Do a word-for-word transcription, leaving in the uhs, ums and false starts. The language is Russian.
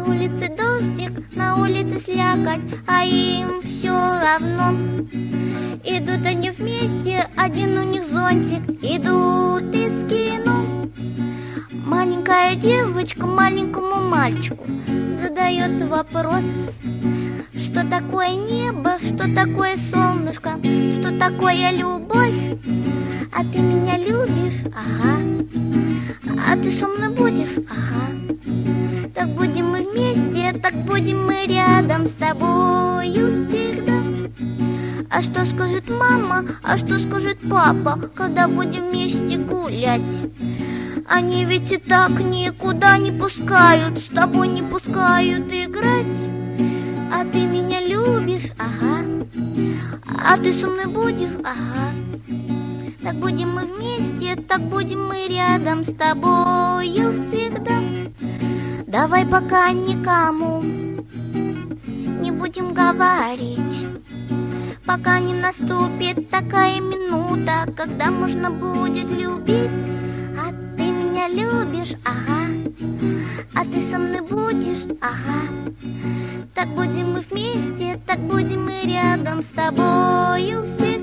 улице дождик, на улице слякоть, а им все равно. Идут они вместе, один у них зонтик, идут из кино. Маленькая девочка маленькому мальчику задает вопрос: что такое небо, что такое солнышко, что такое любовь? А ты меня любишь? Ага. А ты со мной будешь? Ага. Так будем мы вместе, так будем мы рядом с тобою всегда. А что скажет мама, а что скажет папа, когда будем вместе гулять? Они ведь и так никуда не пускают, с тобой не пускают играть. А ты меня любишь? Ага. А ты со мной будешь? Ага. Так будем мы вместе, так будем мы рядом с тобою всегда. Давай пока никому не будем говорить, пока не наступит такая минута, когда можно будет любить. А ты меня любишь? Ага. А ты со мной будешь? Ага. Так будем мы вместе, так будем мы рядом с тобою все.